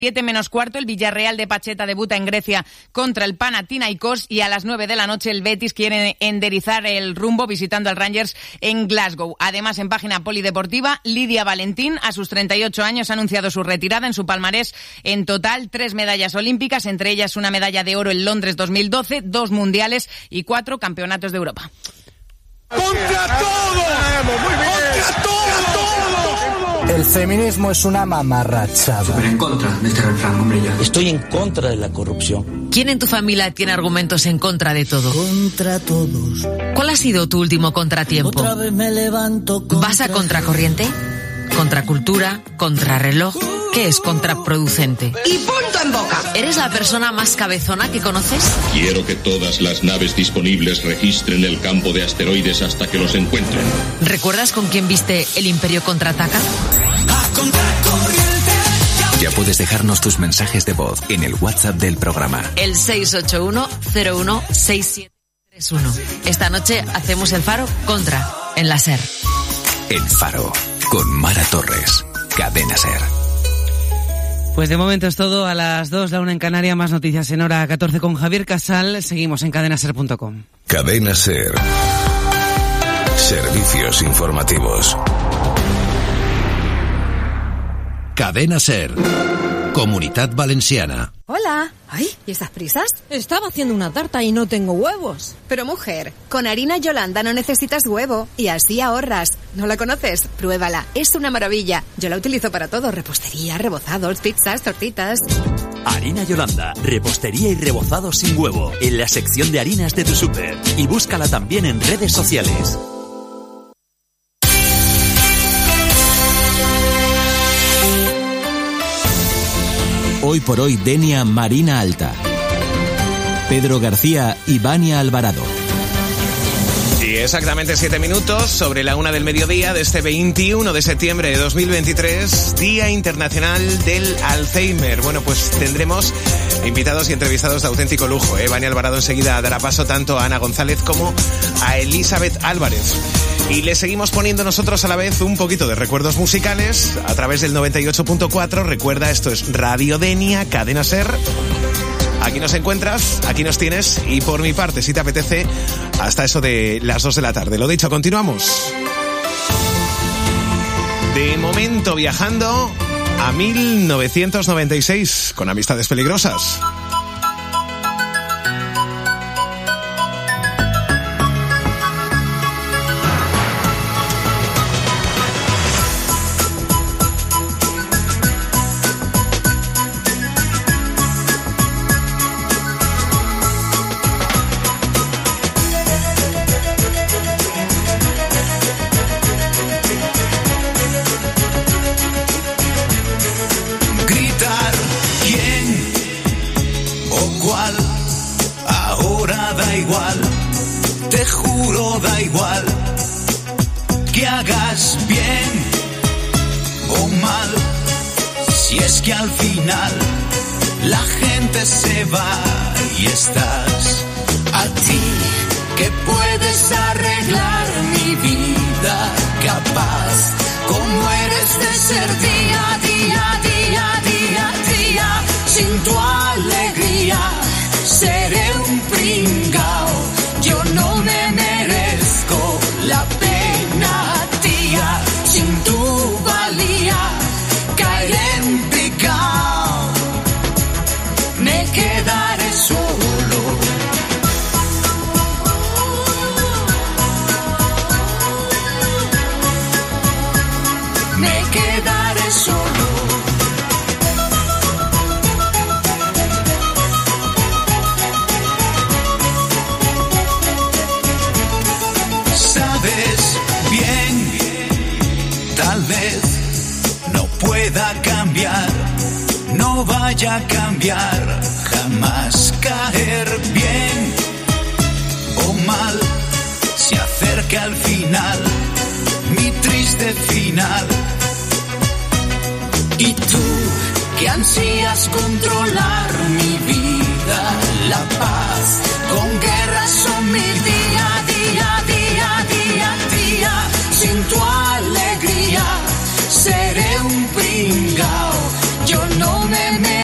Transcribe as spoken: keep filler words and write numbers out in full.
siete menos cuarto, el Villarreal de Pacheta debuta en Grecia contra el Panathinaikos y a las nueve de la noche el Betis quiere enderezar el rumbo visitando al Rangers en Glasgow. Además, en página polideportiva, Lidia Valentín, a sus treinta y ocho años, ha anunciado su retirada. En su palmarés, en total, tres medallas olímpicas, entre ellas una medalla de oro en Londres dos mil doce, dos mundiales y cuatro campeonatos de Europa. ¡Contra todo! ¡Contra todo! El feminismo es una mamarrachada. Súper en contra de este refrán, hombre, ya. Estoy en contra de la corrupción. ¿Quién en tu familia tiene argumentos en contra de todo? Contra todos. ¿Cuál ha sido tu último contratiempo? Otra vez me levanto contra... ¿Vas a contracorriente? ¿Contracultura? ¿Contrarreloj? ¿Qué es contraproducente? Y punto en boca. ¿Eres la persona más cabezona que conoces? Quiero que todas las naves disponibles registren el campo de asteroides hasta que los encuentren. ¿Recuerdas con quién viste El Imperio contraataca? Ya puedes dejarnos tus mensajes de voz en el WhatsApp del programa. El seis ocho uno cero uno seis siete tres uno. Esta noche hacemos el Faro contra en la SER. El Faro con Mara Torres. Cadena SER. Pues de momento es todo. A las dos, la una en Canarias, más noticias en hora catorce con Javier Casal. Seguimos en cadena ser punto com. Cadena SER. Servicios informativos. Cadena SER. Comunitat Valenciana. Hola. Ay, ¿y esas prisas? Estaba haciendo una tarta y no tengo huevos. Pero mujer, con harina Yolanda no necesitas huevo y así ahorras. ¿No la conoces? Pruébala, es una maravilla. Yo la utilizo para todo, repostería, rebozados, pizzas, tortitas. Harina Yolanda, repostería y rebozado sin huevo, en la sección de harinas de tu súper. Y búscala también en redes sociales. Hoy por hoy, Denia Marina Alta. Pedro García y Vania Alvarado. Y exactamente siete minutos sobre la una del mediodía de este veintiuno de septiembre de dos mil veintitrés, Día Internacional del Alzheimer. Bueno, pues tendremos invitados y entrevistados de auténtico lujo, ¿eh? Vania Alvarado enseguida dará paso tanto a Ana González como a Elizabeth Álvarez. Y le seguimos poniendo nosotros a la vez un poquito de recuerdos musicales a través del noventa y ocho punto cuatro. Recuerda, esto es Radio Denia, Cadena SER. Aquí nos encuentras, aquí nos tienes y por mi parte, si te apetece, hasta eso de las dos de la tarde. Lo dicho, continuamos. De momento viajando a mil novecientos noventa y seis con Amistades Peligrosas. A cambiar, jamás caer bien o mal, se acerca al final, mi triste final. Y tú, que ansías controlar mi vida, la paz con que